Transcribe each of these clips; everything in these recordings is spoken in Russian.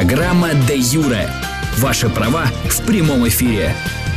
Программа «Де Юре». Ваши права в прямом эфире.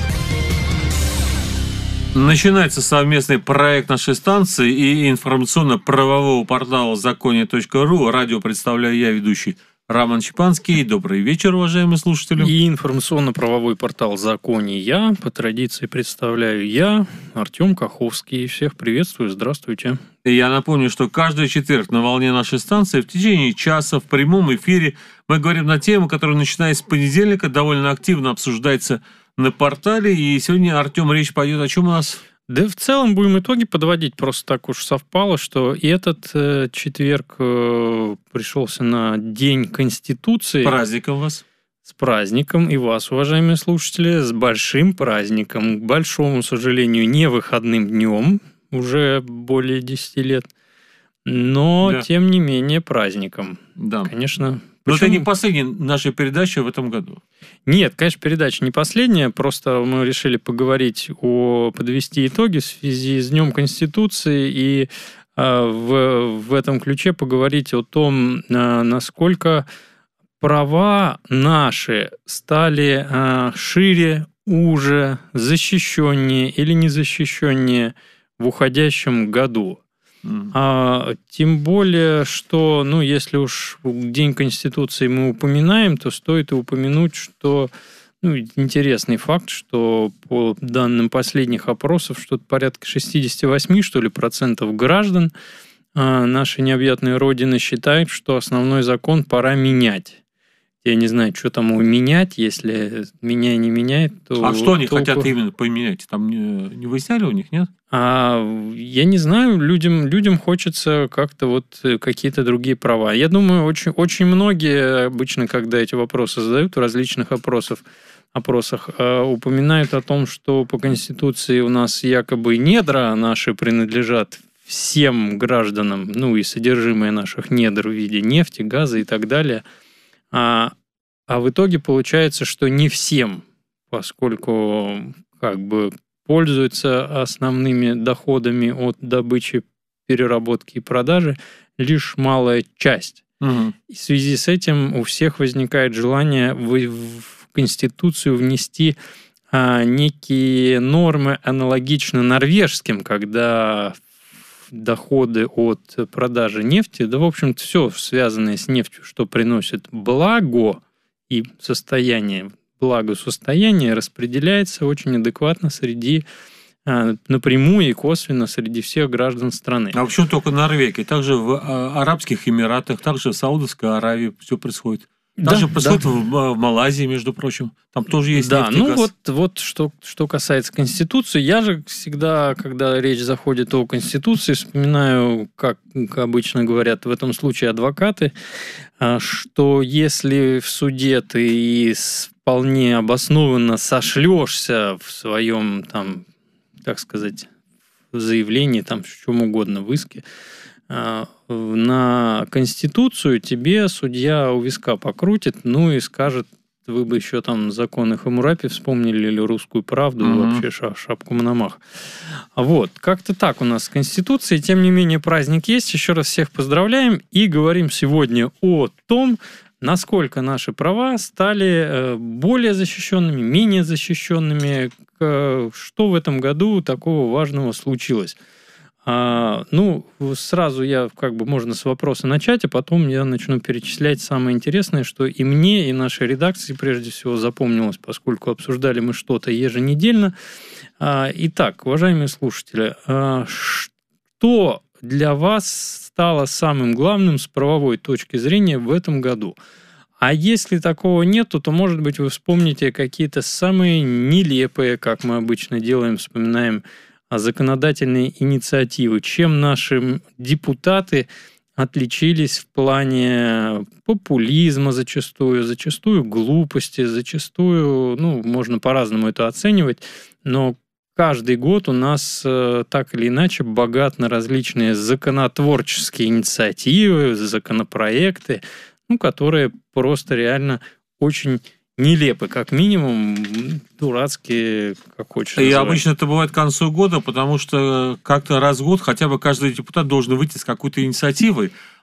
Начинается совместный проект нашей станции и информационно-правового портала законе.ру. Радио представляю я, ведущий Роман Чепанский. Добрый вечер, уважаемые слушатели. И информационно-правовой портал «Законе» я, по традиции, представляю я, Артем Каховский. Всех приветствую, здравствуйте. И я напомню, что каждый четверг на волне нашей станции в течение часа в прямом эфире мы говорим на тему, которая, начиная с понедельника, довольно активно обсуждается на портале. И сегодня, Артем, речь пойдет о чем у нас? Да в целом будем итоги подводить. Просто так уж совпало, что и этот четверг пришелся на День Конституции. С праздником вас. С праздником. И вас, уважаемые слушатели, с большим праздником. К большому сожалению, не выходным днем, уже более 10 лет. Но, да, тем не менее, праздником. Да. Конечно. Но это не последняя наша передача в этом году. Нет, конечно, передача не последняя. Просто мы решили поговорить подвести итоги в связи с Днем Конституции и в этом ключе поговорить о том, насколько права наши стали шире, уже, защищеннее или незащищеннее в уходящем году. Тем более, что, если уж День Конституции мы упоминаем, то стоит и упомянуть, что интересный факт, что по данным последних опросов, что-то порядка 68% граждан нашей необъятной Родины считают, что основной закон пора менять. Я не знаю, что там менять, если меня не меняет, то... А что они хотят именно поменять? Там не выясняли у них, нет? Я не знаю, людям хочется как-то какие-то другие права. Я думаю, очень многие обычно, когда эти вопросы задают в различных опросах, упоминают о том, что по Конституции у нас якобы недра наши принадлежат всем гражданам, и содержимое наших недр в виде нефти, газа и так далее. А в итоге получается, что не всем, поскольку пользуются основными доходами от добычи, переработки и продажи лишь малая часть. Угу. И в связи с этим у всех возникает желание в Конституцию внести некие нормы, аналогично норвежским, когда доходы от продажи нефти, в общем-то, все связанное с нефтью, что приносит благо и благосостояние, распределяется очень адекватно напрямую и косвенно среди всех граждан страны. А почему только Норвегия? Также в Арабских Эмиратах, также в Саудовской Аравии все происходит. Даже происходит в Малайзии, между прочим. Там тоже есть нефть и газ. Что касается Конституции, я же всегда, когда речь заходит о Конституции, вспоминаю, как обычно говорят в этом случае адвокаты, что если в суде ты вполне обоснованно сошлешься в своем, заявлении, в чем угодно, в иске, на Конституцию, тебе судья у виска покрутит, и скажет, вы бы еще законы Хаммурапи вспомнили или русскую правду, вообще шапку Мономах. Как-то так у нас с Конституцией. Тем не менее, праздник есть. Еще раз всех поздравляем и говорим сегодня о том, насколько наши права стали более защищенными, менее защищенными, что в этом году такого важного случилось. Сразу можно с вопроса начать, а потом я начну перечислять самое интересное, что и мне, и нашей редакции прежде всего запомнилось, поскольку обсуждали мы что-то еженедельно. Итак, уважаемые слушатели, что для вас стало самым главным с правовой точки зрения в этом году? А если такого нету, то, может быть, вы вспомните какие-то самые нелепые, как мы обычно делаем, вспоминаем, законодательные инициативы, чем наши депутаты отличились в плане популизма зачастую глупости, зачастую, можно по-разному это оценивать, но каждый год у нас так или иначе богат на различные законотворческие инициативы, законопроекты, которые просто реально очень нелепы, как минимум, дурацкие, как хочешь называть. И обычно это бывает к концу года, потому что как-то раз в год хотя бы каждый депутат должен выйти с какой-то инициативой,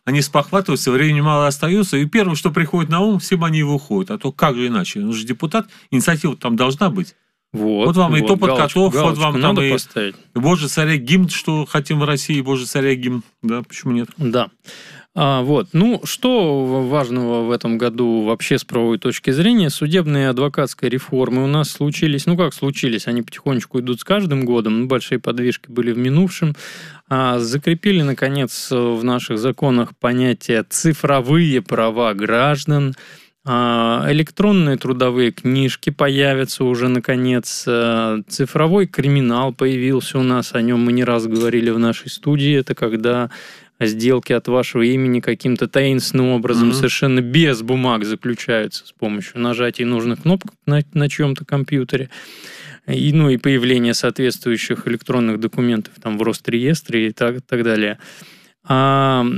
они спохватываются, времени мало остается, и первое, что приходит на ум, всем они и выходят. А то как же иначе? Он же депутат, инициатива там должна быть. Вот вам и топот котов, вот вам там и поставить. Боже, царя гимн, что хотим в России, Боже, царя гимн. Да, почему нет? Да. Ну, что важного в этом году вообще с правовой точки зрения? Судебные и адвокатские реформы у нас случились. Ну, как случились? Они потихонечку идут с каждым годом. Большие подвижки были в минувшем. Закрепили, наконец, в наших законах понятие «цифровые права граждан». Электронные трудовые книжки появятся уже, наконец. Цифровой криминал появился у нас. О нем мы не раз говорили в нашей студии. Это когда сделки от вашего имени каким-то таинственным образом, совершенно без бумаг заключаются с помощью нажатия нужных кнопок на чьем-то компьютере. И появление соответствующих электронных документов там, в Росреестре и так далее. Что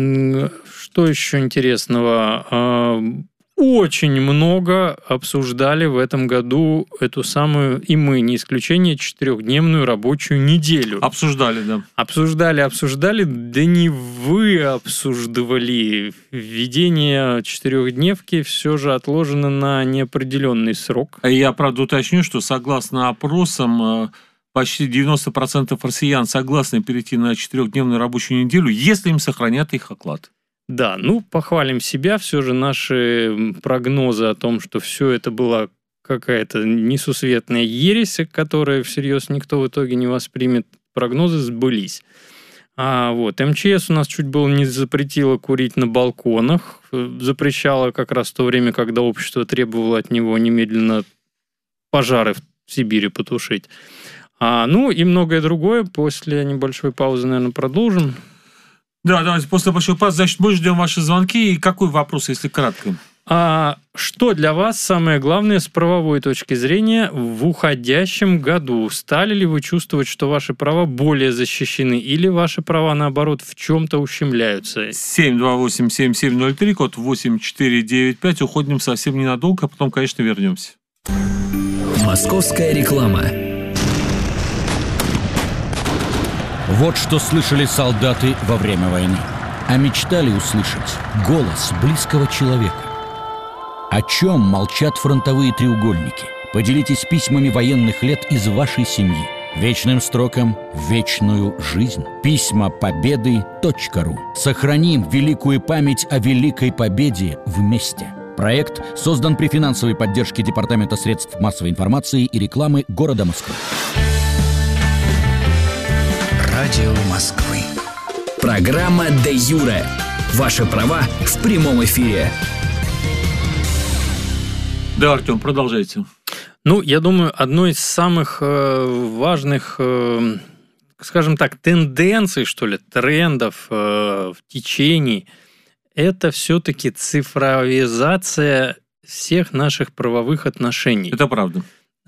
еще интересного? Очень много обсуждали в этом году эту самую, и мы, не исключение, 4-дневную рабочую неделю. Обсуждали, да. Обсуждали, да не вы обсуждали. Введение 4-дневки все же отложено на неопределенный срок. Я, правда, уточню, что согласно опросам, почти 90% россиян согласны перейти на 4-дневную рабочую неделю, если им сохранят их оклад. Да, похвалим себя, все же наши прогнозы о том, что все это была какая-то несусветная ересь, которую всерьез никто в итоге не воспримет, прогнозы сбылись. МЧС у нас чуть было не запретило курить на балконах, запрещало как раз в то время, когда общество требовало от него немедленно пожары в Сибири потушить. И многое другое. После небольшой паузы, наверное, продолжим. Да, давайте после большой паузы. Значит, мы ждем ваши звонки. И какой вопрос, если кратко? Что для вас самое главное с правовой точки зрения в уходящем году? Стали ли вы чувствовать, что ваши права более защищены, или ваши права, наоборот, в чем-то ущемляются? 728-7703, код 8495. Уходим совсем ненадолго, а потом, конечно, вернемся. Московская реклама. Вот что слышали солдаты во время войны. А мечтали услышать голос близкого человека. О чем молчат фронтовые треугольники? Поделитесь письмами военных лет из вашей семьи. Вечным строкам вечную жизнь. Письма победы.ру. Сохраним великую память о Великой Победе вместе. Проект создан при финансовой поддержке Департамента средств массовой информации и рекламы города Москвы. Радио Москвы. Программа «Де Юре». Ваши права в прямом эфире. Да, Артем, продолжайте. Я думаю, одной из самых важных, скажем так, тенденций, что ли, трендов в течение, это все-таки цифровизация всех наших правовых отношений. Это правда.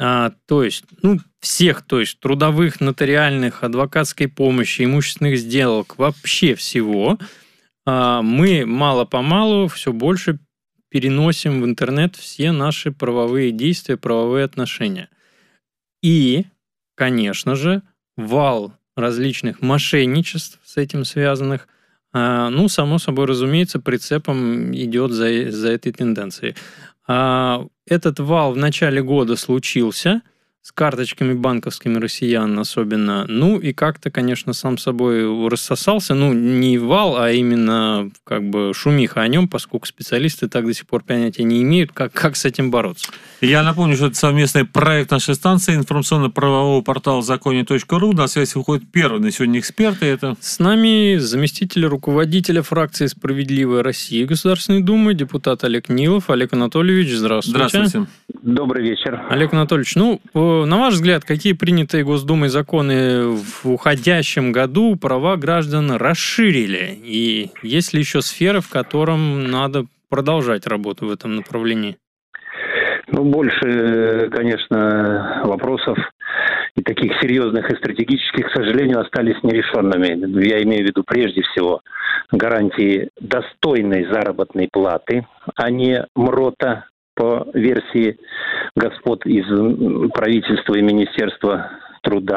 Всех, трудовых, нотариальных, адвокатской помощи, имущественных сделок, вообще всего, мы мало-помалу все больше переносим в интернет все наши правовые действия, правовые отношения. И, конечно же, вал различных мошенничеств с этим связанных, само собой разумеется, прицепом идет за этой тенденцией. Этот вал в начале года случился с карточками банковскими россиян особенно. И как-то, конечно, сам собой рассосался. Не вал, а именно шумиха о нем, поскольку специалисты так до сих пор понятия не имеют, как с этим бороться. Я напомню, что это совместный проект нашей станции, информационно-правового портала законе.ру. На связь выходит первый на сегодня эксперт. С нами заместитель руководителя фракции «Справедливая Россия» Государственной Думы, депутат Олег Нилов. Олег Анатольевич, здравствуйте. Здравствуйте. Добрый вечер. Олег Анатольевич, на ваш взгляд, какие принятые Госдумой законы в уходящем году права граждан расширили? И есть ли еще сферы, в котором надо продолжать работу в этом направлении? Больше, конечно, вопросов и таких серьезных и стратегических, к сожалению, остались нерешенными. Я имею в виду прежде всего гарантии достойной заработной платы, а не МРОТа, по версии господ из правительства и Министерства труда.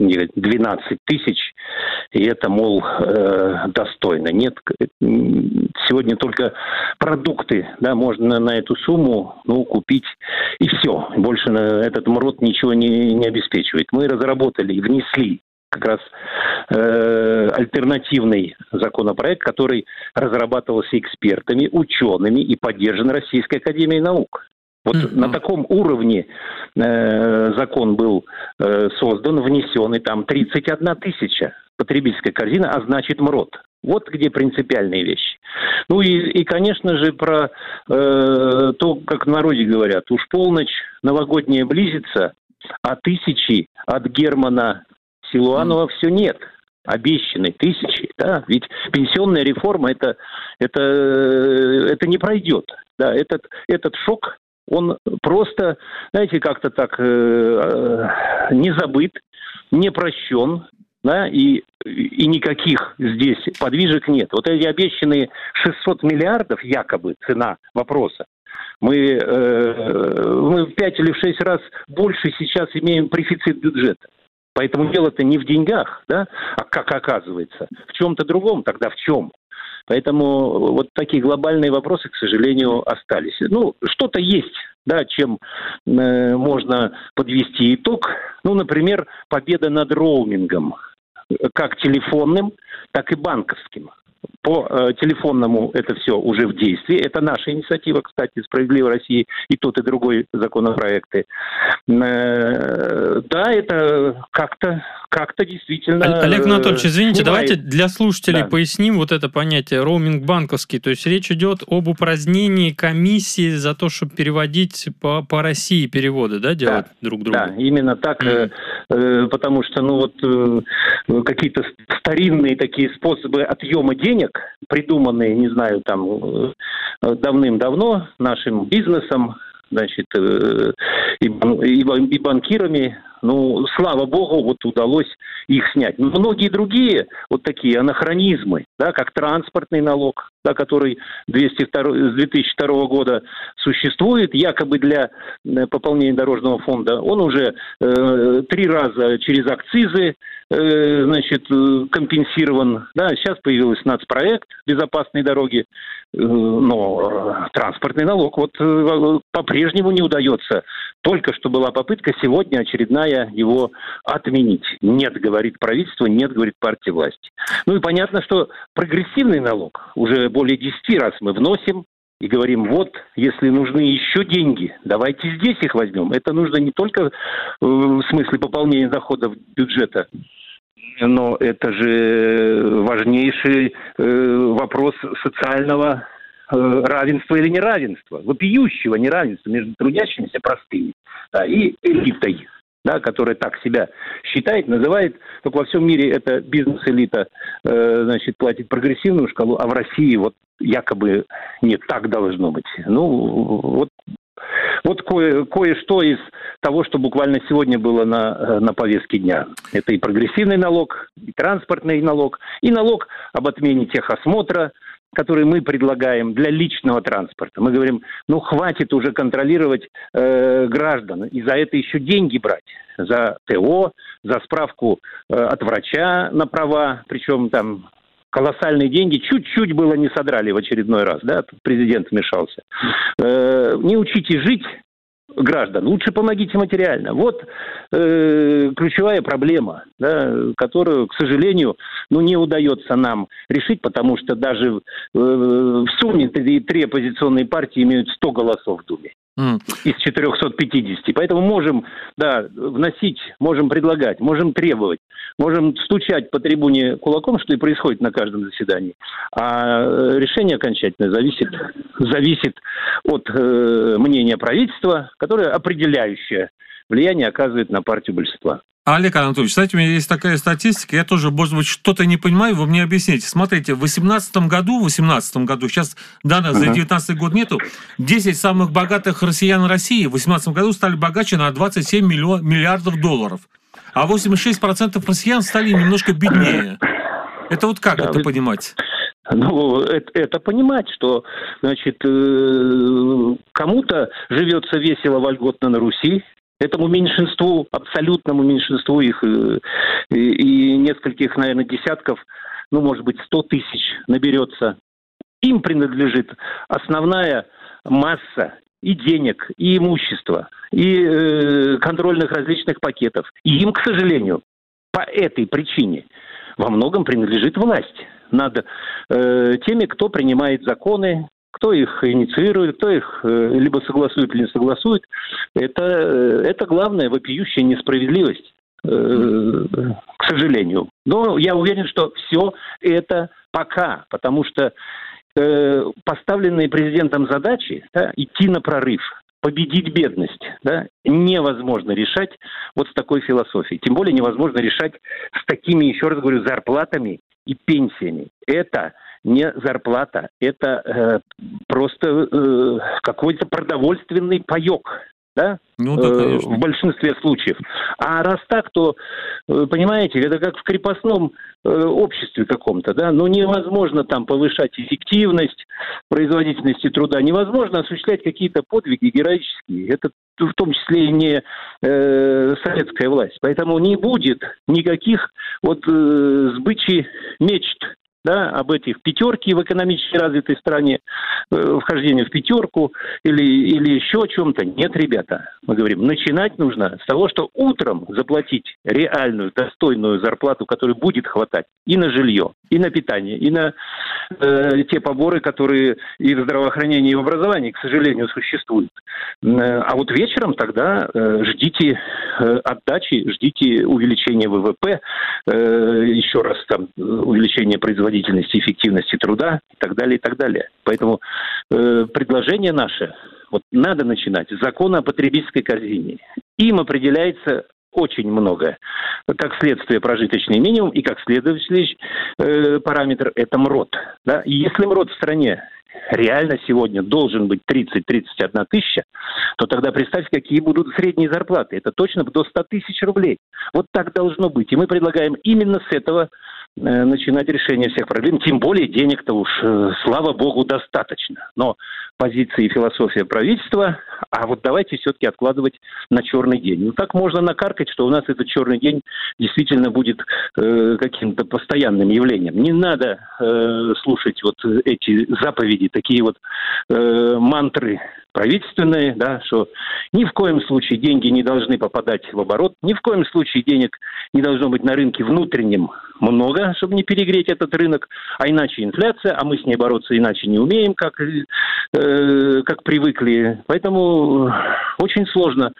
12 тысяч, и это, мол, достойно. Нет, сегодня только продукты, да, можно на эту сумму, купить, и все. Больше этот МРОТ ничего не обеспечивает. Мы разработали и внесли как раз альтернативный законопроект, который разрабатывался экспертами, учеными и поддержан Российской академией наук. Вот на таком уровне закон был создан, внесен, и там 31 тысяча потребительская корзина, а значит МРОТ. Вот где принципиальные вещи. И конечно же, про то, как в народе говорят, уж полночь новогодняя близится, а тысячи от Германа Силуанова все нет. Обещанные тысячи, да, ведь пенсионная реформа это не пройдет. Да, этот шок, он просто, знаете, как-то так не забыт, не прощен, да, и никаких здесь подвижек нет. Вот эти обещанные 600 миллиардов, якобы цена вопроса, мы в 5 или в 6 раз больше сейчас имеем дефицит бюджета. Поэтому дело-то не в деньгах, да, а как оказывается, в чем-то другом, тогда в чем? Поэтому вот такие глобальные вопросы, к сожалению, остались. Что-то есть, да, чем можно подвести итог. Например, победа над роумингом, как телефонным, так и банковским. По телефонному это все уже в действии. Это наша инициатива, кстати, «Справедливой России», и тот, и другой законопроекты. Да, это как-то действительно... Олег Анатольевич, извините, давайте для слушателей поясним вот это понятие роуминг банковский. То есть речь идет об упразднении комиссии за то, чтобы переводить по России переводы, да, делать друг другу? Да, именно так, потому что, какие-то старинные такие способы отъема денег, придуманные, не знаю, там, давным-давно нашим бизнесом, значит, и банкирами, слава богу, вот удалось их снять. Но многие другие вот такие анахронизмы, да, как транспортный налог, да, который с 2002 года существует, якобы для пополнения дорожного фонда, он уже 3 раза через акцизы, значит, компенсирован. Да, сейчас появился нацпроект «Безопасные дороги», но транспортный налог вот по-прежнему не удается. Только что была попытка сегодня очередная его отменить. Нет, говорит правительство, нет, говорит партия власти. И понятно, что прогрессивный налог уже более 10 раз мы вносим и говорим, вот, если нужны еще деньги, давайте здесь их возьмем. Это нужно не только в смысле пополнения доходов бюджета, но это же важнейший вопрос социального равенства или неравенства, вопиющего неравенства между трудящимися простыми и элитой, да, которая так себя считает, называет, только во всем мире это бизнес-элита, значит, платит прогрессивную шкалу, а в России вот якобы нет, так должно быть. Вот кое-что из того, что буквально сегодня было на повестке дня. Это и прогрессивный налог, и транспортный налог, и налог об отмене техосмотра, который мы предлагаем для личного транспорта. Мы говорим, хватит уже контролировать граждан, и за это еще деньги брать. За ТО, за справку от врача на права, причем там колоссальные деньги, чуть-чуть было не содрали в очередной раз, да, тут президент вмешался. Не учите жить граждан, лучше помогите материально. Вот ключевая проблема, да, которую, к сожалению, не удается нам решить, потому что даже в сумме 3 оппозиционные партии имеют 100 голосов в Думе. Из 450. Поэтому можем, вносить, можем предлагать, можем требовать, можем стучать по трибуне кулаком, что и происходит на каждом заседании. А решение окончательное зависит от мнения правительства, которое определяющее влияние оказывает на партию большинства. Олег Анатольевич, кстати, у меня есть такая статистика, я тоже, может быть, что-то не понимаю, вы мне объясните. Смотрите, в 2018 году, сейчас данных за 2019 год нету, 10 самых богатых россиян России в 2018 году стали богаче на 27 миллиардов долларов, а 86% россиян стали немножко беднее. Это вот как это понимать? Это понимать, что, значит, кому-то живется весело, вольготно на Руси, Этому меньшинству, абсолютному меньшинству их и нескольких, наверное, десятков, может быть, 100 тысяч наберется, им принадлежит основная масса и денег, и имущества, и контрольных различных пакетов. И им, к сожалению, по этой причине во многом принадлежит власть над теми, кто принимает законы, кто их инициирует, кто их либо согласует, или не согласует. Это главная вопиющая несправедливость, к сожалению. Но я уверен, что все это пока, потому что поставленные президентом задачи, идти на прорыв, победить бедность, невозможно решать вот с такой философией. Тем более невозможно решать с такими, еще раз говорю, зарплатами и пенсиями. Это не зарплата, это просто какой-то продовольственный паёк, да? В большинстве случаев. А раз так, то, понимаете, это как в крепостном обществе каком-то, да? Невозможно там повышать эффективность, производительность труда, невозможно осуществлять какие-то подвиги героические. Это в том числе и не советская власть. Поэтому не будет никаких сбычи мечт, об этих пятерки в экономически развитой стране, вхождение в пятерку или еще о чем-то. Нет, ребята, мы говорим, начинать нужно с того, что утром заплатить реальную, достойную зарплату, которой будет хватать и на жилье, и на питание, и на те поборы, которые и в здравоохранении, и в образовании, к сожалению, существуют. А вот вечером тогда ждите отдачи, ждите увеличения ВВП, еще раз увеличения производительности, эффективности труда и так далее, и так далее. Поэтому предложение наше, надо начинать с закона о потребительской корзине. Им определяется очень многое. Как следствие прожиточный минимум и как следующий параметр – это МРОТ. Да? И если МРОТ в стране реально сегодня должен быть 30-31 тысяча, то тогда представьте, какие будут средние зарплаты. Это точно до 100 тысяч рублей. Вот так должно быть. И мы предлагаем именно с этого начинать решение всех проблем. Тем более денег-то уж, слава богу, достаточно. Но позиции и философия правительства, давайте все-таки откладывать на черный день. Так можно накаркать, что у нас этот черный день действительно будет каким-то постоянным явлением. Не надо слушать эти заповеди, такие мантры правительственные, что ни в коем случае деньги не должны попадать в оборот, ни в коем случае денег не должно быть на рынке внутреннем много, чтобы не перегреть этот рынок, а иначе инфляция, а мы с ней бороться иначе не умеем, как привыкли. Поэтому очень сложно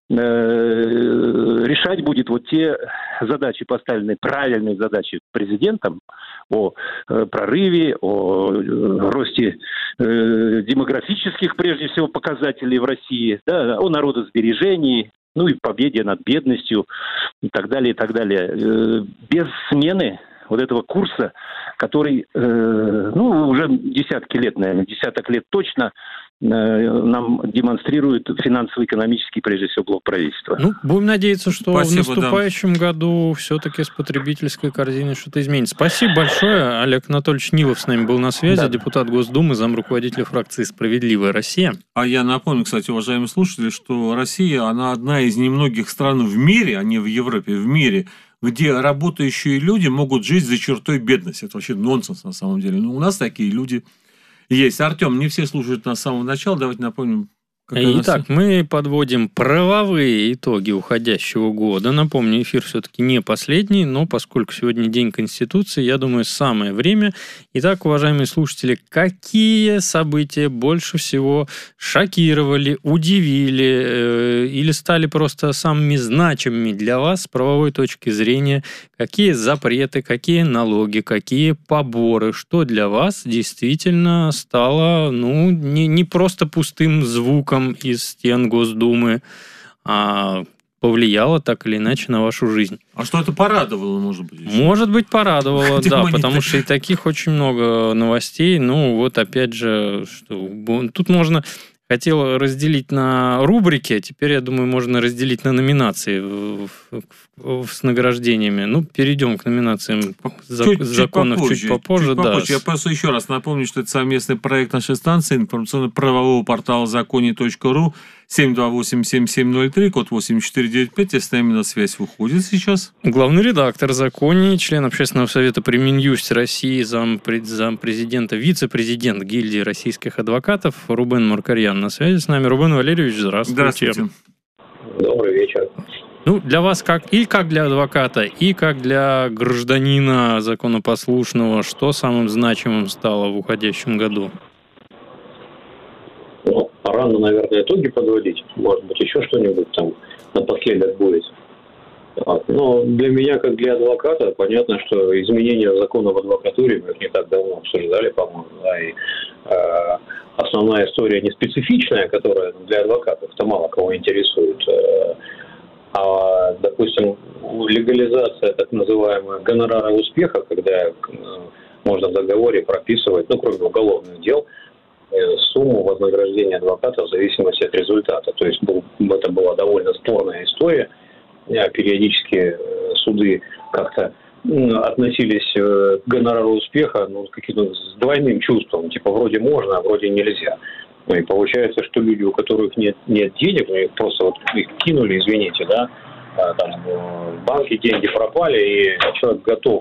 решать будет те задачи, поставленные, правильные задачи президентом о прорыве, о росте демографических, прежде всего, показателей в России, о народосбережении, и победе над бедностью и так далее, и так далее. Без смены этого курса, который, уже десяток лет точно нам демонстрирует финансово-экономический, прежде всего, блок правительства. Будем надеяться, что в наступающем году все-таки с потребительской корзиной что-то изменится. Спасибо большое. Олег Анатольевич Нилов с нами был на связи, депутат Госдумы, замруководителя фракции «Справедливая Россия». А я напомню, кстати, уважаемые слушатели, что Россия, она одна из немногих стран в мире, а не в Европе, в мире, где работающие люди могут жить за чертой бедности. Это вообще нонсенс на самом деле. У нас такие люди есть. Артем, не все слушают нас с самого начала. Давайте напомним. Итак, мы подводим правовые итоги уходящего года. Напомню, эфир все-таки не последний, но поскольку сегодня День Конституции, я думаю, самое время. Итак, уважаемые слушатели, какие события больше всего шокировали, удивили или стали просто самыми значимыми для вас с правовой точки зрения? Какие запреты, какие налоги, какие поборы? Что для вас действительно стало, не просто пустым звуком из стен Госдумы, а повлияло так или иначе на вашу жизнь. А что это порадовало, может быть? Еще? Может быть, порадовало, да, потому что и таких очень много новостей. Опять же, тут можно хотел разделить на рубрики, теперь, я думаю, можно разделить на номинации с награждениями. Ну, перейдем к номинациям законов чуть попозже. Да. Я просто еще раз напомню, что это совместный проект нашей станции информационно-правового портала закони.ру, 728-7703, код 8495, и с нами на связь выходит сейчас. Главный редактор «Закони», член Общественного совета при Минюсте России, зампрезидента, вице-президент гильдии российских адвокатов Рубен Маркарьян на связи с нами. Рубен Валерьевич, здравствуйте. Здравствуйте. Добрый вечер. Ну, для вас как для адвоката, и как для гражданина законопослушного, что самым значимым стало в уходящем году? Ну, рано, наверное, итоги подводить. Может быть, еще что-нибудь там напоследок будет. Но для меня, как для адвоката, понятно, что изменения закона в адвокатуре мы их не так давно обсуждали, по-моему, да, и основная история не специфичная, которая для адвокатов-то мало кого интересует, допустим, легализация так называемого гонорара успеха, когда можно в договоре прописывать, ну, кроме уголовных дел, сумму вознаграждения адвоката в зависимости от результата. То есть это была довольно спорная история. Периодически суды как-то относились к гонорару успеха каким-то с двойным чувством. Типа вроде можно, а вроде нельзя. Ну и получается, что люди, у которых нет денег, их просто вот их кинули, извините, да, там в банке деньги пропали, и человек готов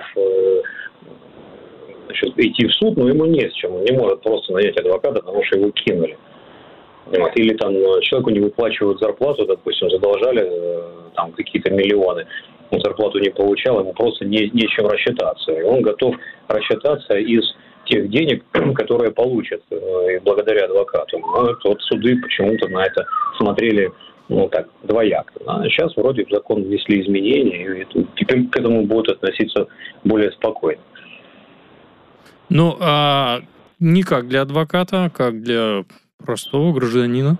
идти в суд, но ему не с чем. Он не может просто нанять адвоката, потому что его кинули. Вот. Или там человеку не выплачивают зарплату, допустим, задолжали там какие-то миллионы, он зарплату не получал, ему просто нечем рассчитаться. И он готов рассчитаться из тех денег, которые получат благодаря адвокату. Но вот суды почему-то на это смотрели двояко. А сейчас вроде в закон внесли изменения, и теперь к этому будут относиться более спокойно. Ну, а не как для адвоката, а как для простого гражданина?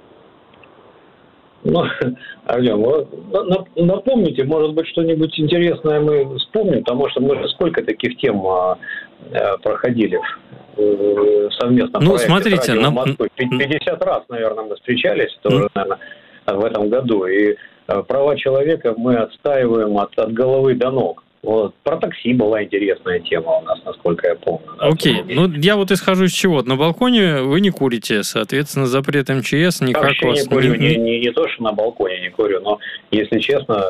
Ну, Артем, напомните, может быть, что-нибудь интересное мы вспомним, потому что мы сколько таких тем проходили совместно. Ну, смотрите, 50 раз, наверное, мы встречались тоже, наверное, в этом году. И права человека мы отстаиваем от головы до ног. Вот. Про такси была интересная тема у нас, насколько я помню. Окей. Ну, я вот исхожу из чего? На балконе вы не курите, соответственно, запрет МЧС никак вообще вас... не курю, не то, что на балконе не курю, но, если честно,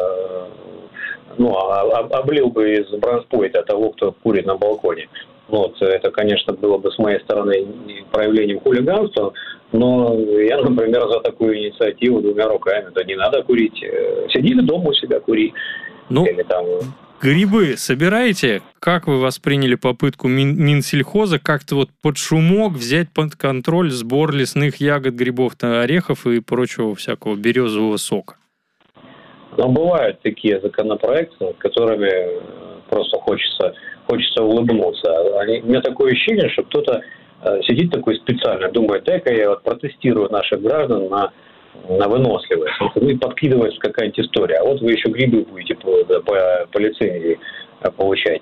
облил бы из бронспойта того, кто курит на балконе. Вот, это, конечно, было бы с моей стороны проявлением хулиганства, но я, например, за такую инициативу двумя руками. Да не надо курить. Сиди дома у себя, кури. Ну, или там... Грибы собираете? Как вы восприняли попытку Минсельхоза как-то вот под шумок взять под контроль сбор лесных ягод, грибов, орехов и прочего всякого березового сока? Но бывают такие законопроекты, над которыми просто хочется улыбнуться. У меня такое ощущение, что кто-то сидит такой специально, думает, дай-ка я протестирую наших граждан на выносливость. И подкидывается какая-нибудь история. А вот вы еще грибы будете по лицензии получать,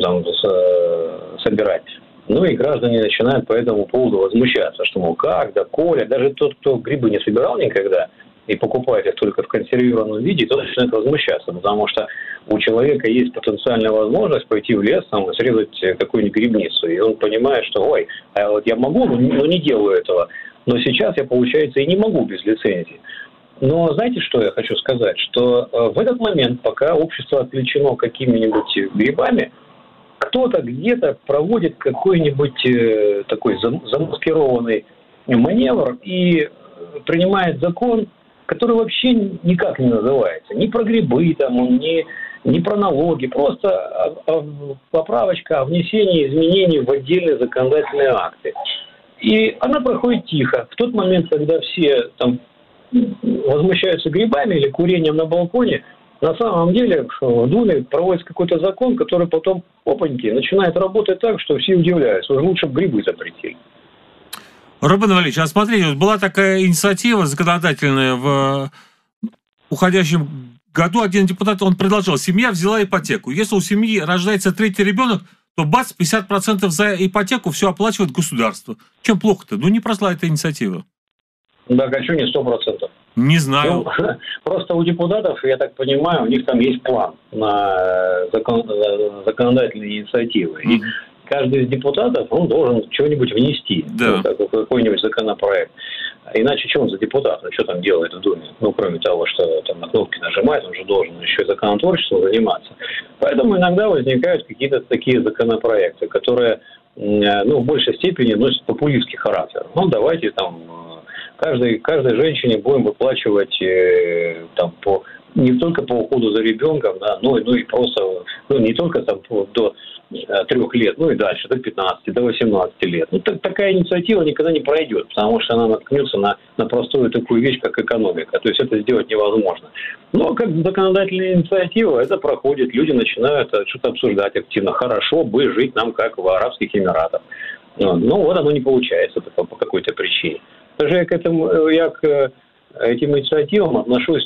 собирать. Ну и граждане начинают по этому поводу возмущаться, что, мол, как, да, Коля, даже тот, кто грибы не собирал никогда и покупает их только в консервированном виде, тот начинает возмущаться, потому что у человека есть потенциальная возможность пойти в лес, там, срезать какую-нибудь грибницу, и он понимает, что, ой, а вот я могу, но не делаю этого. Но сейчас я, получается, и не могу без лицензии. Но знаете, что я хочу сказать? Что в этот момент, пока общество отвлечено какими-нибудь грибами, кто-то где-то проводит какой-нибудь такой замаскированный маневр и принимает закон, который вообще никак не называется. Ни про грибы, там, ни про налоги, просто поправочка о внесении изменений в отдельные законодательные акты. И она проходит тихо. В тот момент, когда все там возмущаются грибами или курением на балконе, на самом деле в Думе проводится какой-то закон, который потом, опаньки, начинает работать так, что все удивляются. Уже лучше бы грибы запретили. Рубен Валерьевич, а смотрите, вот была такая инициатива законодательная в уходящем году. Один депутат, он предложил, семья взяла ипотеку. Если у семьи рождается третий ребенок, то бац, 50% за ипотеку все оплачивает государство. Чем плохо-то? Ну, не прошла эта инициатива. Да, хочу не 100%. Не знаю. Ну, просто у депутатов, я так понимаю, у них там есть план на законодательные инициативы. И каждый из депутатов, он должен что-нибудь внести, какой-нибудь законопроект. Иначе что он за депутат? Ну, что там делает в Думе? Ну, кроме того, что там на кнопки нажимает, он же должен еще и законотворчеством заниматься. Поэтому иногда возникают какие-то такие законопроекты, которые, в большей степени носят популистский характер. Ну, давайте там каждой женщине будем выплачивать не только по уходу за ребенком, да, но и просто, не только там до 3 лет, и дальше, до 15, до 18 лет. Такая инициатива никогда не пройдет, потому что она наткнется на простую такую вещь, как экономика. То есть это сделать невозможно. Но как законодательная инициатива, это проходит, люди начинают что-то обсуждать активно. Хорошо бы жить нам, как в Арабских Эмиратах. Но вот оно не получается по какой-то причине. Даже я к этим инициативам отношусь,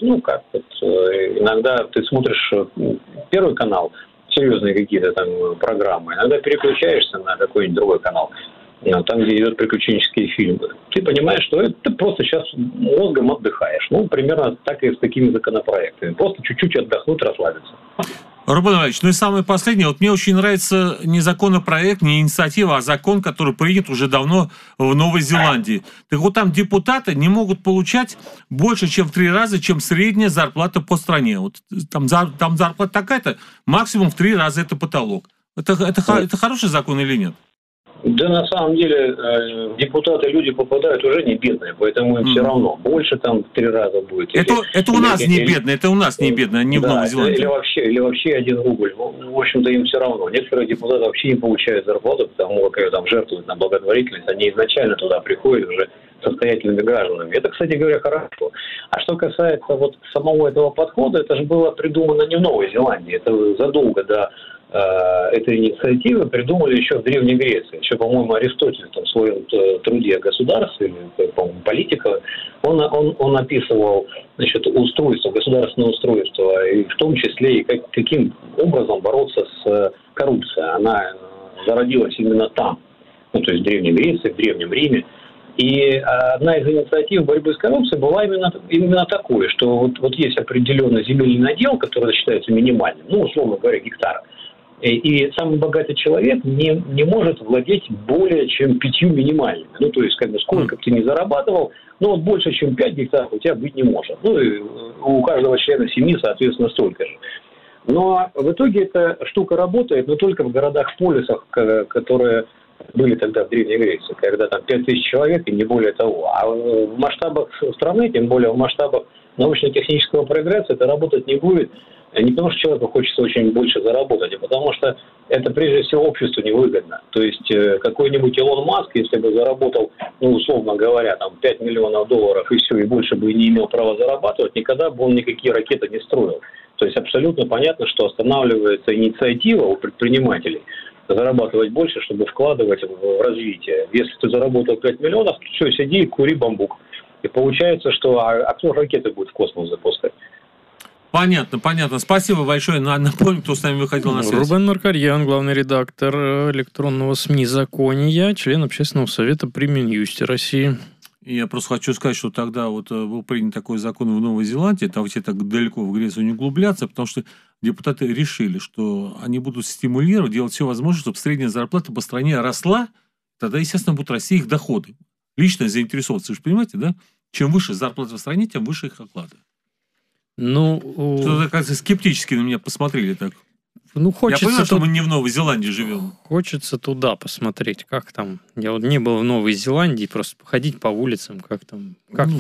иногда ты смотришь Первый канал, серьезные какие-то там программы, иногда переключаешься на какой-нибудь другой канал, там, где идут приключенческие фильмы. Ты понимаешь, что ты просто сейчас мозгом отдыхаешь. Примерно так и с такими законопроектами. Просто чуть-чуть отдохнуть, расслабиться. Рубен Иванович, и самое последнее. Мне очень нравится не законопроект, не инициатива, а закон, который принят уже давно в Новой Зеландии. Так вот, там депутаты не могут получать больше, чем в 3 раза, чем средняя зарплата по стране. Вот там зарплата такая-то, максимум в 3 раза это потолок. Это хороший закон или нет? Да, на самом деле, депутаты, люди попадают уже не бедные, поэтому им все равно. Больше там в 3 раза будет. Это у нас не бедные, это у нас не бедные, а не в Новой Зеландии. Или вообще 1 рубль. В общем-то, им все равно. Некоторые депутаты вообще не получают зарплату, потому как там жертвуют на благотворительность. Они изначально туда приходят уже состоятельными гражданами. Это, кстати говоря, хорошо. А что касается вот самого этого подхода, это же было придумано не в Новой Зеландии. Это задолго до этой инициативы придумали еще в Древней Греции. Еще, по-моему, Аристотель в своем труде о государстве, или, по-моему, политика, он описывал, устройство, государственное устройство, и в том числе и каким образом бороться с коррупцией. Она зародилась именно там, то есть в Древней Греции, в Древнем Риме. И одна из инициатив борьбы с коррупцией была именно такой, что вот есть определенный земельный надел, который считается минимальным, условно говоря, гектар. И самый богатый человек не может владеть более чем 5 минимальными. То есть, сколько бы ты ни зарабатывал, больше, чем 5 гектаров у тебя быть не может. И у каждого члена семьи, соответственно, столько же. Но в итоге эта штука работает, но только в городах-полисах, которые были тогда в Древней Греции, когда там 5000 человек и не более того. А в масштабах страны, тем более в масштабах научно-технического прогресса, это работать не будет. Не потому, что человеку хочется очень больше заработать, а потому что это прежде всего обществу невыгодно. То есть какой-нибудь Илон Маск, если бы заработал, условно говоря, там $5 миллионов и все, и больше бы не имел права зарабатывать, никогда бы он никакие ракеты не строил. То есть абсолютно понятно, что останавливается инициатива у предпринимателей зарабатывать больше, чтобы вкладывать в развитие. Если ты заработал 5 миллионов, то все, сиди и кури бамбук. И получается, что кто ракеты будет в космос запускать? Понятно. Спасибо большое. Напомню, кто с нами выходил на связь. Рубен Маркарьян, главный редактор электронного СМИ «Закония», член Общественного совета при Минюсте России. И я просто хочу сказать, что тогда был принят такой закон в Новой Зеландии, там все так далеко в Грецию не углубляться, потому что депутаты решили, что они будут стимулировать, делать все возможное, чтобы средняя зарплата по стране росла, тогда, естественно, будут расти их доходы. Лично заинтересоваться, вы же понимаете, да? Чем выше зарплата в стране, тем выше их оклады. Что-то, кажется, скептически на меня посмотрели так. Хочется... Я понимаю, что мы не в Новой Зеландии живем. Хочется туда посмотреть, как там. Я не был в Новой Зеландии, просто походить по улицам, как там.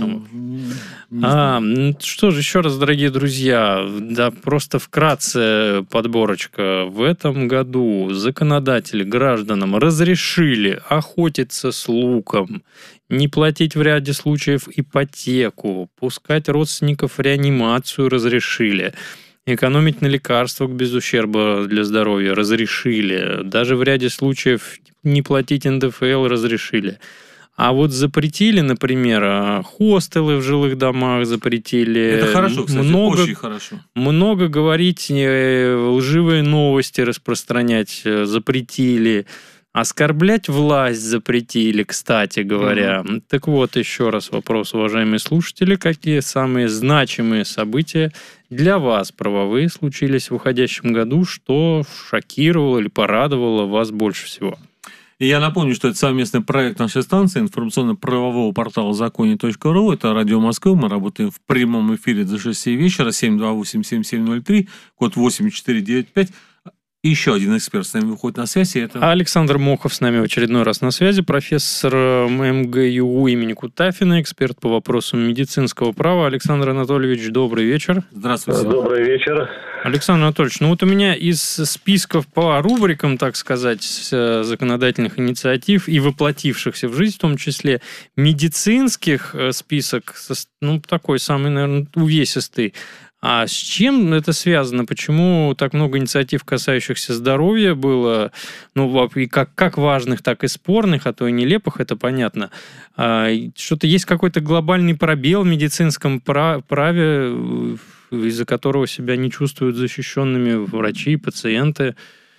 Что же, еще раз, дорогие друзья, просто вкратце подборочка. В этом году законодатели гражданам разрешили охотиться с луком, не платить в ряде случаев ипотеку, пускать родственников в реанимацию разрешили. Экономить на лекарствах без ущерба для здоровья разрешили. Даже в ряде случаев не платить НДФЛ разрешили. А вот запретили, например, хостелы в жилых домах запретили. Это хорошо, кстати, очень хорошо. Много говорить, лживые новости распространять запретили. Оскорблять власть запретили, кстати говоря. Так вот, еще раз вопрос, уважаемые слушатели. Какие самые значимые события для вас правовые случились в уходящем году? Что шокировало или порадовало вас больше всего? И я напомню, что это совместный проект нашей станции информационно-правового портала законе.ру. Это Радио Москвы. Мы работаем в прямом эфире до 6 вечера. 728-7703, код 8495. И еще один эксперт с нами выходит на связь. И это... Александр Мохов с нами в очередной раз на связи. Профессор МГЮ имени Кутафина, эксперт по вопросам медицинского права. Александр Анатольевич, добрый вечер. Здравствуйте. Добрый вечер. Александр Анатольевич, ну вот у меня из списков по рубрикам, так сказать, законодательных инициатив и воплотившихся в жизнь, в том числе медицинских, список, ну, такой самый, наверное, увесистый. А с чем это связано? Почему так много инициатив, касающихся здоровья, было, ну, и как важных, так и спорных, а то и нелепых, это понятно. Что-то есть какой-то глобальный пробел в медицинском праве, из-за которого себя не чувствуют защищенными врачи, пациенты?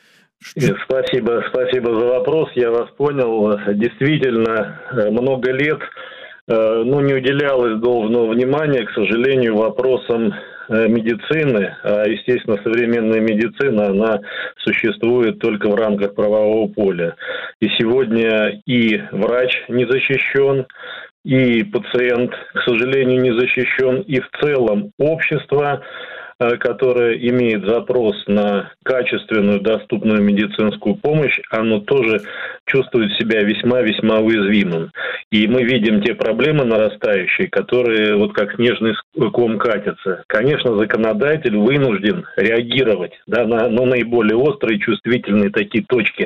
Спасибо за вопрос, я вас понял. Действительно, много лет не уделялось должного внимания, к сожалению, вопросам медицины. Естественно, современная медицина, она существует только в рамках правового поля. И сегодня и врач не защищен, и пациент, к сожалению, не защищен, и в целом общество, которое имеет запрос на качественную, доступную медицинскую помощь, оно тоже чувствует себя весьма-весьма уязвимым. И мы видим те проблемы нарастающие, которые вот как снежный ком катятся. Конечно, законодатель вынужден реагировать, да, на наиболее острые, чувствительные такие точки.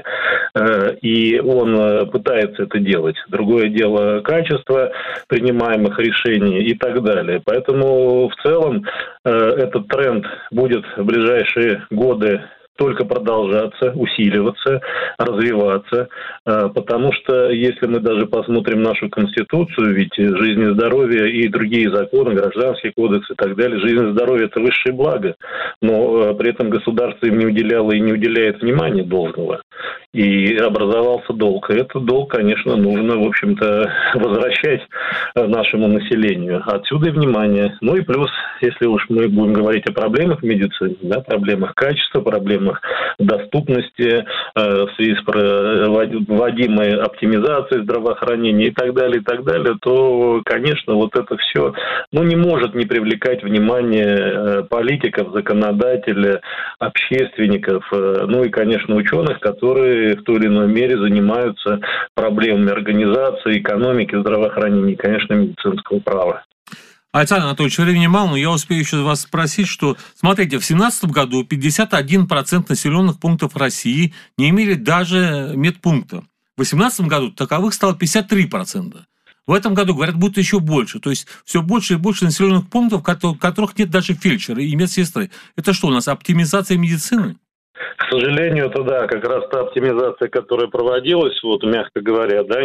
И он пытается это делать. Другое дело качество принимаемых решений и так далее. Поэтому в целом этот тренд будет в ближайшие годы только продолжаться, усиливаться, развиваться, потому что если мы даже посмотрим нашу Конституцию, ведь жизнь и здоровье и другие законы, гражданский кодекс и так далее, жизнь и здоровье – это высшее благо, но при этом государство им не уделяло и не уделяет внимания должного, и образовался долг. И этот долг, конечно, нужно, в общем-то, возвращать нашему населению. Отсюда и внимание. Ну и плюс, если уж мы будем говорить о проблемах медицины, да, проблемах качества, проблемах доступности, в связи с вводимой оптимизацией здравоохранения и так далее, то, конечно, вот это все не может не привлекать внимание политиков, законодателей, общественников, и, конечно, ученых, которые в той или иной мере занимаются проблемами организации, экономики, здравоохранения и, конечно, медицинского права. Александр Анатольевич, времени мало, но я успею еще вас спросить, что, смотрите, в 2017 году 51% населенных пунктов России не имели даже медпункта. В 2018 году таковых стало 53%. В этом году, говорят, будет еще больше. То есть все больше и больше населенных пунктов, в которых нет даже фельдшера и медсестры. Это что у нас, оптимизация медицины? К сожалению, это да, как раз та оптимизация, которая проводилась, мягко говоря, да,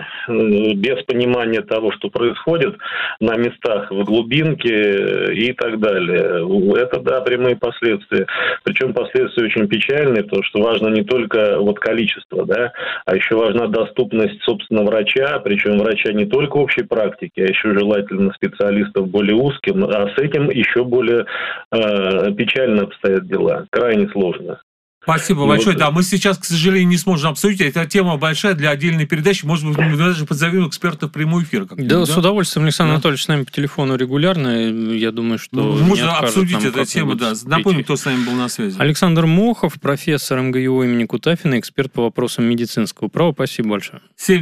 без понимания того, что происходит на местах в глубинке и так далее. Это, да, прямые последствия. Причем последствия очень печальные, потому что важно не только количество, да, а еще важна доступность, собственно, врача, причем врача не только общей практики, а еще желательно специалистов более узким, а с этим еще более печально обстоят дела, крайне сложно. Спасибо большое. Да, мы сейчас, к сожалению, не сможем обсудить. Эта тема большая для отдельной передачи. Может быть, мы даже позовем экспертов в прямой эфир. Да, с удовольствием. Александр Анатольевич с нами по телефону регулярно. Я думаю, что можно обсудить эту тему. Да. Напомню, кто с нами был на связи. Александр Мохов, профессор МГЮ имени Кутафина, эксперт по вопросам медицинского права. Спасибо большое.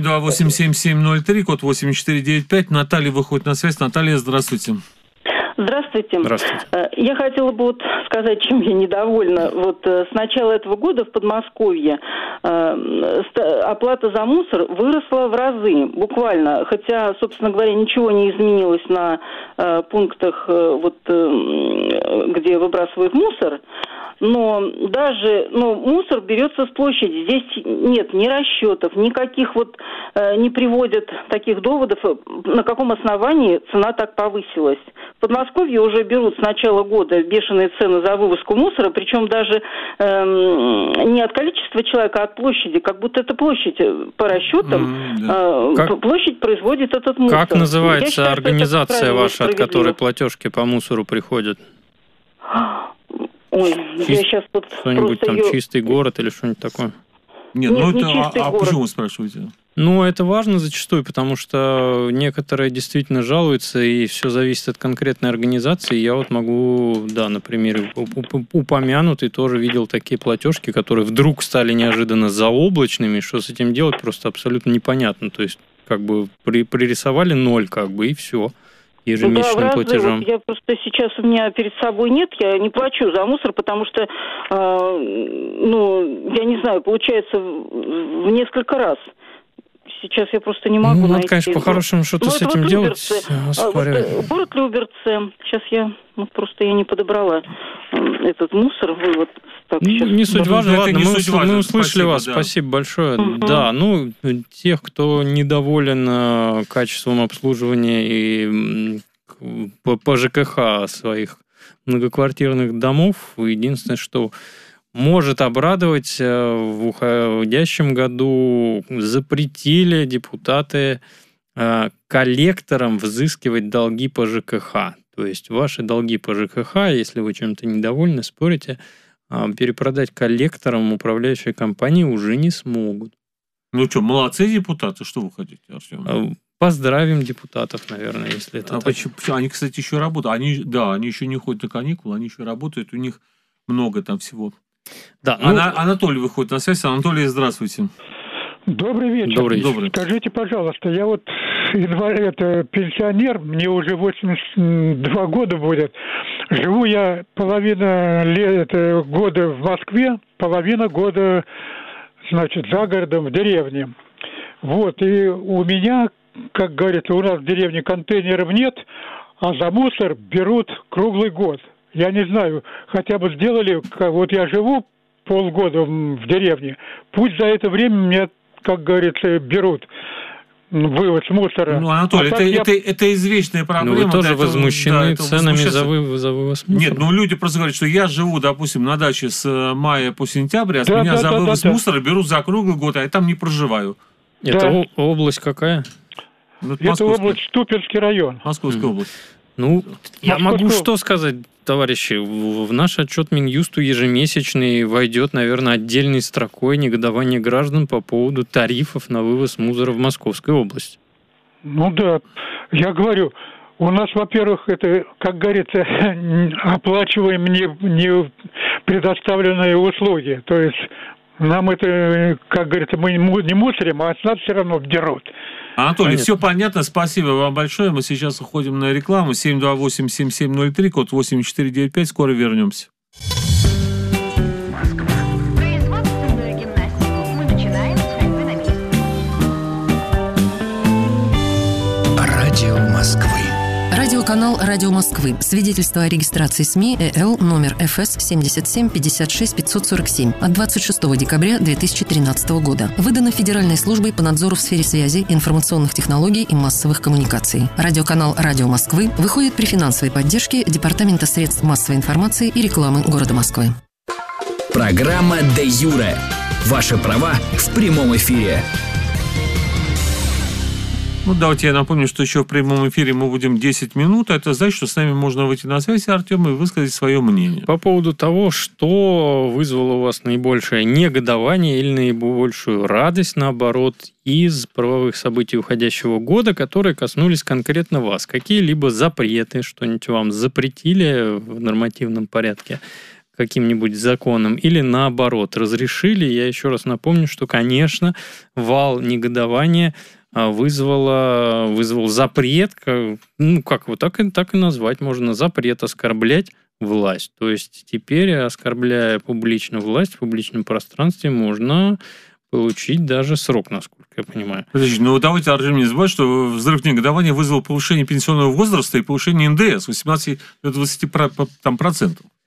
728-7703, код 8495. Наталья выходит на связь. Наталья, здравствуйте. Здравствуйте. Здравствуйте. Я хотела бы сказать, чем я недовольна. С начала этого года в Подмосковье оплата за мусор выросла в разы, буквально. Хотя, собственно говоря, ничего не изменилось на пунктах, где выбрасывают мусор. но даже мусор берется с площади. Здесь нет ни расчетов, никаких не приводят таких доводов, на каком основании цена так повысилась. В Подмосковье уже берут с начала года бешеные цены за вывозку мусора, причем даже не от количества человека, а от площади. Как будто эта площадь по расчетам, площадь производит этот мусор. Как называется организация ваша, от которой платежки по мусору приходят? Ой, я сейчас тут что-нибудь там «Чистый город» или что-нибудь такое? Нет, не «Чистый город». Почему вы спрашиваете? Это важно зачастую, потому что некоторые действительно жалуются, и все зависит от конкретной организации. Я могу, на примере упомянутый, тоже видел такие платежки, которые вдруг стали неожиданно заоблачными. Что с этим делать, просто абсолютно непонятно. То есть, пририсовали 0, и все. Ежемесячным платежам. Я просто сейчас у меня перед собой нет, я не плачу за мусор, потому что, я не знаю, получается в несколько раз. Сейчас я просто не могу найти. Конечно, по-хорошему что-то с этим делать. Город Люберцы. Сейчас я не подобрала этот мусор, вывод. Так, не суть важно, ладно, мы услышали вас, да. Спасибо большое. Да, тех, кто недоволен качеством обслуживания и по ЖКХ своих многоквартирных домов, единственное, что может обрадовать, в уходящем году запретили депутаты коллекторам взыскивать долги по ЖКХ. То есть ваши долги по ЖКХ, если вы чем-то недовольны, спорите, перепродать коллекторам управляющие компании уже не смогут. Молодцы депутаты, что вы хотите, Артем? Поздравим депутатов, наверное, если это так. Почему? Они, кстати, еще работают. Они еще не ходят на каникулы, они еще работают, у них много там всего. Да, Анатолий выходит на связь. Анатолий, здравствуйте. Добрый вечер. Добрый. Скажите, пожалуйста, я пенсионер, мне уже 82 года будет. Живу я половина года в Москве, половина года, за городом, в деревне. И у меня, как говорится, у нас в деревне контейнеров нет, а за мусор берут круглый год. Я не знаю, хотя бы сделали, я живу полгода в деревне, пусть за это время меня, как говорится, берут вывоз мусора. Анатолий, это извечная проблема. Вы тоже возмущены ценами за вывоз мусора? Нет, люди просто говорят, что я живу, допустим, на даче с мая по сентябрь, а с меня за вывоз мусора берут за круглый год, а я там не проживаю. Это область какая? Это область Ступинский район. Московская область. Я могу что сказать, товарищи? В наш отчет Минюсту ежемесячный войдет, наверное, отдельной строкой негодование граждан по поводу тарифов на вывоз мусора в Московской области. Я говорю, у нас, во-первых, это, как говорится, оплачиваем не предоставленные услуги. То есть нам это, как говорится, мы не мусорим, а с нас все равно дерут. Анатолий, все понятно, спасибо вам большое. Мы сейчас уходим на рекламу. 728-7703, код 8495. Скоро вернемся. Производственную гимнастику мы начинаем с ходьбы на месте. Радио Москвы. Радиоканал «Радио Москвы». Свидетельство о регистрации СМИ ЭЛ номер ФС 77 56 547 от 26 декабря 2013 года. Выдано Федеральной службой по надзору в сфере связи, информационных технологий и массовых коммуникаций. Радиоканал «Радио Москвы» выходит при финансовой поддержке Департамента средств массовой информации и рекламы города Москвы. Программа «Де Юре». Ваши права в прямом эфире. Давайте я напомню, что еще в прямом эфире мы будем 10 минут. Это значит, что с нами можно выйти на связь, Артем, и высказать свое мнение. По поводу того, что вызвало у вас наибольшее негодование или наибольшую радость, наоборот, из правовых событий уходящего года, которые коснулись конкретно вас. Какие-либо запреты, что-нибудь вам запретили в нормативном порядке каким-нибудь законом, или наоборот, разрешили. Я еще раз напомню, что, конечно, вал негодования вызвал запрет, как его так и назвать можно, запрет оскорблять власть. То есть теперь, оскорбляя публично власть в публичном пространстве, можно получить даже срок, насколько я понимаю. Подождите, давайте, Артем, не забывать, что взрыв негодования вызвал повышение пенсионного возраста и повышение НДС с 18 до 20%.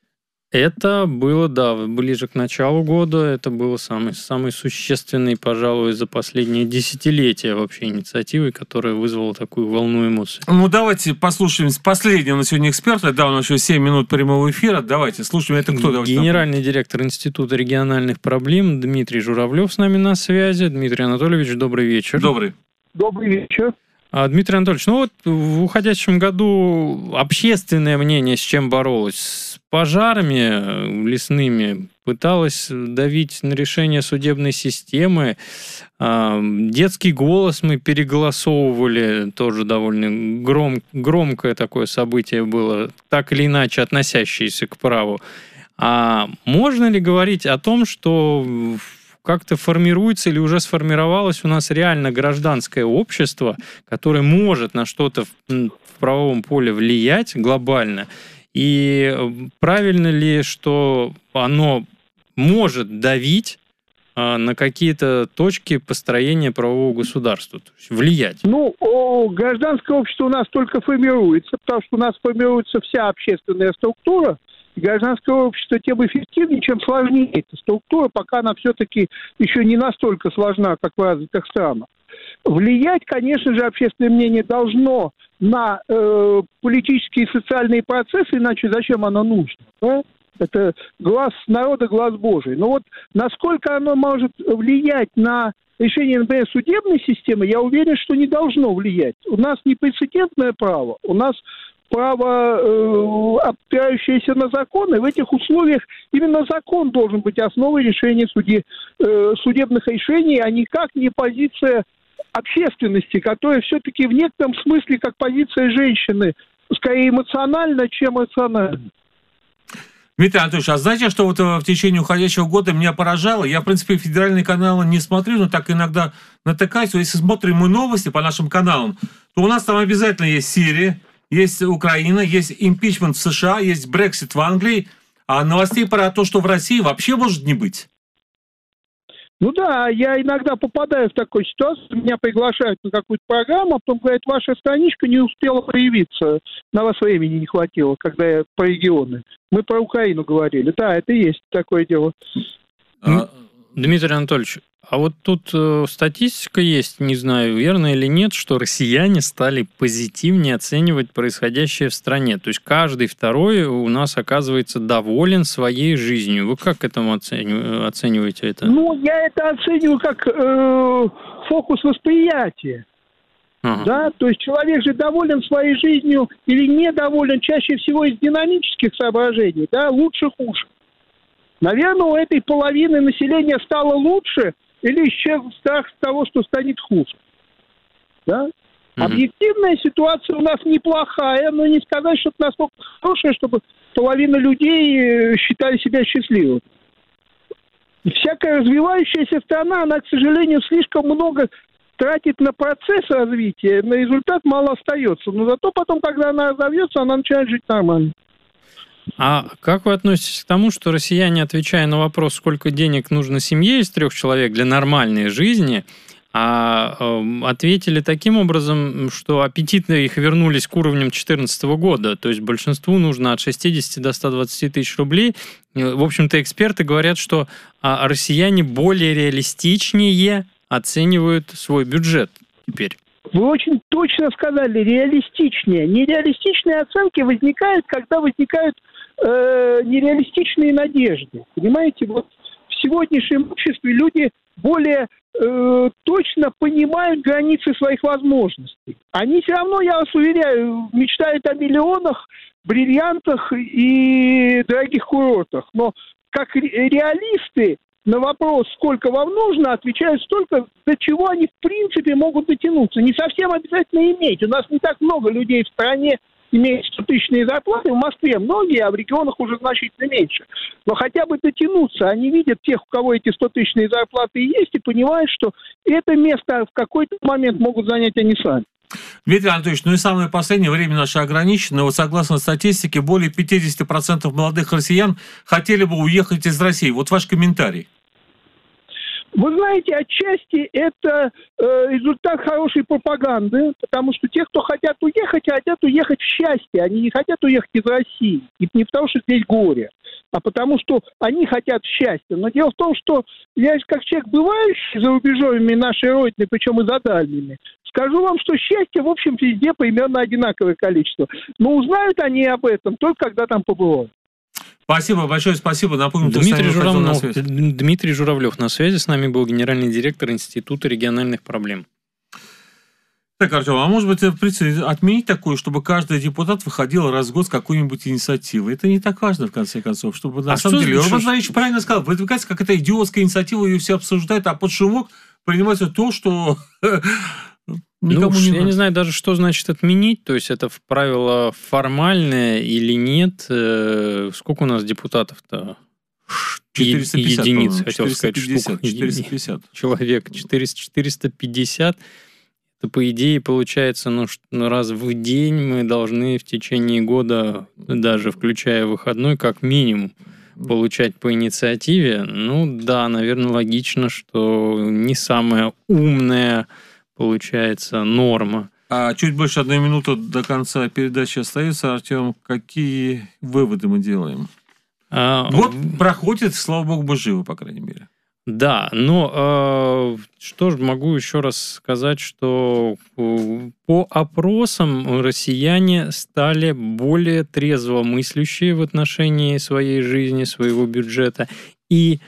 Это было, да, ближе к началу года. Это было самый существенный, пожалуй, за последние десятилетия вообще инициативы, которая вызвала такую волну эмоций. Ну, давайте послушаем последнего на сегодня эксперта. Да, у нас еще 7 минут прямого эфира. Давайте слушаем. Это кто? Генеральный директор Института региональных проблем Дмитрий Журавлев с нами на связи. Дмитрий Анатольевич, добрый вечер. Добрый. Добрый вечер. Дмитрий Анатольевич, ну вот в уходящем году общественное мнение с чем боролось? С пожарами лесными, пыталось давить на решение судебной системы. Детский голос мы переголосовывали, тоже довольно громкое такое событие было, так или иначе относящееся к праву. А можно ли говорить о том, что как-то формируется или уже сформировалось у нас реально гражданское общество, которое может на что-то в правовом поле влиять глобально? И правильно ли, что оно может давить на какие-то точки построения правового государства, то есть влиять? Ну, гражданское общество у нас только формируется, потому что у нас формируется вся общественная структура. Гражданское общество тем эффективнее, чем сложнее эта структура, пока она все-таки еще не настолько сложна, как в развитых странах. Влиять, конечно же, общественное мнение должно на политические и социальные процессы, иначе зачем оно нужно? Да? Это глаз народа, глаз Божий. Но вот насколько оно может влиять на решение, например, судебной системы, я уверен, что не должно влиять. У нас не прецедентное право, у нас право, опирающееся на закон, и в этих условиях именно закон должен быть основой решения судебных решений, а никак не позиция общественности, которая все-таки в некотором смысле как позиция женщины, скорее эмоциональна, чем рациональна. Дмитрий Анатольевич, а знаете, что вот в течение уходящего года меня поражало? Я, в принципе, федеральные каналы не смотрю, но так иногда натыкаюсь. Если смотрим мы новости по нашим каналам, то у нас там обязательно есть Сирия, есть Украина, есть импичмент в США, есть Брексит в Англии, а новостей про то, что в России, вообще может не быть. Ну да, я иногда попадаю в такую ситуацию, меня приглашают на какую-то программу, а потом говорят, ваша страничка не успела появиться, на вас времени не хватило, когда я про регионы. Мы про Украину говорили. Да, это и есть такое дело. Дмитрий Анатольевич, а вот тут статистика есть, не знаю, верно или нет, что россияне стали позитивнее оценивать происходящее в стране. То есть каждый второй у нас оказывается доволен своей жизнью. Вы как к этому оцениваете это? Ну, я это оцениваю как фокус восприятия. Ага. Да? То есть человек же доволен своей жизнью или недоволен чаще всего из динамических соображений, да, лучше-хуже. Наверное, у этой половины населения стало лучше или еще страх того, что станет хуже. Да? Объективная ситуация у нас неплохая, но не сказать, что это настолько хорошая, чтобы половина людей считали себя счастливыми. Всякая развивающаяся страна, она, к сожалению, слишком много тратит на процесс развития, на результат мало остается. Но зато потом, когда она разовьется, она начинает жить нормально. А как вы относитесь к тому, что россияне, отвечая на вопрос, сколько денег нужно семье из 3 человек для нормальной жизни, ответили таким образом, что аппетиты их вернулись к уровням 2014 года, то есть большинству нужно от 60 до 120 тысяч рублей. В общем-то, эксперты говорят, что россияне более реалистичнее оценивают свой бюджет теперь. Вы очень точно сказали, реалистичнее. Нереалистичные оценки возникают, когда возникают нереалистичные надежды. Понимаете, вот в сегодняшнем обществе люди более точно понимают границы своих возможностей. Они все равно, я вас уверяю, мечтают о миллионах, бриллиантах и дорогих курортах. Но как реалисты на вопрос, сколько вам нужно, отвечают столько, до чего они в принципе могут дотянуться. Не совсем обязательно иметь. У нас не так много людей в стране имеют 100-тысячные зарплаты. В Москве многие, а в регионах уже значительно меньше. Но хотя бы дотянуться. Они видят тех, у кого эти 100-тысячные зарплаты есть, и понимают, что это место в какой-то момент могут занять они сами. Дмитрий Анатольевич, ну и самое последнее, время наше ограничено. Вот согласно статистике, более 50% молодых россиян хотели бы уехать из России. Вот ваш комментарий. Вы знаете, отчасти это результат хорошей пропаганды, потому что те, кто хотят уехать в счастье, они не хотят уехать из России. И не потому, что здесь горе. а потому что они хотят счастья. Но дело в том, что я, как человек, бывающий за рубежами нашей Родины, причем и за дальними, скажу вам, что счастье, в общем, везде примерно одинаковое количество. Но узнают они об этом только когда там побывают. Спасибо большое, спасибо. Напомню, Дмитрий Журавлев на связи с нами был, генеральный директор Института региональных проблем. Так, Артем, а может быть, в принципе, отменить такое, чтобы каждый депутат выходил раз в год с какой-нибудь инициативой? Это не так важно, в конце концов, чтобы на самом деле... Роман Владимирович правильно сказал, выдвигается какая-то идиотская инициатива, ее все обсуждают, а под шумок принимается то, что... Я не знаю даже, что значит отменить, то есть это правило формальное или нет. Сколько у нас депутатов-то? 450, единиц, хотел 450, сказать, 450. Человек, 450. Это, по идее, получается, раз в день мы должны в течение года, даже включая выходной, как минимум, получать по инициативе. Да, наверное, логично, что не самая умная получается норма. А чуть больше 1 минуты до конца передачи остается, Артем. Какие выводы мы делаем? Год проходит, слава богу, мы живы, по крайней мере. Да, но что ж, могу еще раз сказать, что по опросам россияне стали более трезво мыслящие в отношении своей жизни, своего бюджета и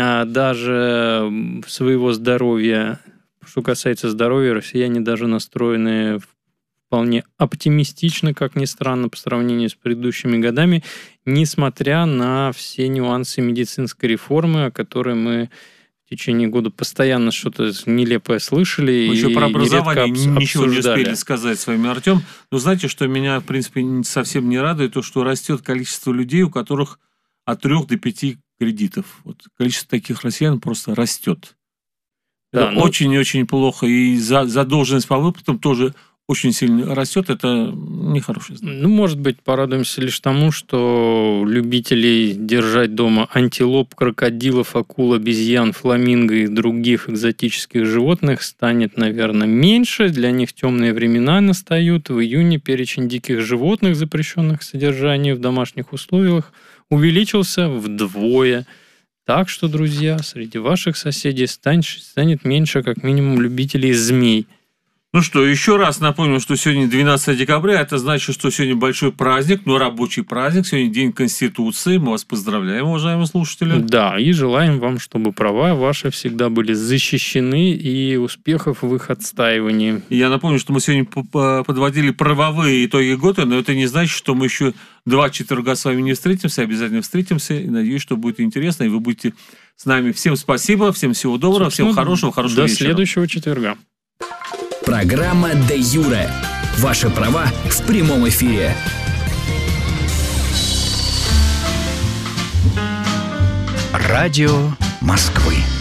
даже своего здоровья. Что касается здоровья, россияне даже настроены вполне оптимистично, как ни странно, по сравнению с предыдущими годами, несмотря на все нюансы медицинской реформы, о которой мы в течение года постоянно что-то нелепое слышали. Мы еще про образование ничего не успели сказать с вами, Артем. Но знаете, что меня, в принципе, совсем не радует, то, что растет количество людей, у которых от 3 до 5 кредитов. Вот количество таких россиян просто растет. Да, очень-очень плохо. И задолженность по выплатам тоже очень сильно растет. Это нехороший знак. Может быть, порадуемся лишь тому, что любителей держать дома антилоп, крокодилов, акул, обезьян, фламинго и других экзотических животных станет, наверное, меньше. Для них темные времена настают. В июне перечень диких животных, запрещенных к содержанию в домашних условиях, увеличился вдвое. Так что, друзья, среди ваших соседей станет меньше, как минимум, любителей змей. Ну что, еще раз напомню, что сегодня 12 декабря, это значит, что сегодня большой праздник, но рабочий праздник, сегодня День Конституции. Мы вас поздравляем, уважаемые слушатели. Да, и желаем вам, чтобы права ваши всегда были защищены и успехов в их отстаивании. Я напомню, что мы сегодня подводили правовые итоги года, но это не значит, что мы еще 2 четверга с вами не встретимся, обязательно встретимся, и надеюсь, что будет интересно, и вы будете с нами. Всем спасибо, всем всего доброго, всем хорошего вечера. До следующего четверга. Программа «Де Юре». Ваши права в прямом эфире. Радио Москвы.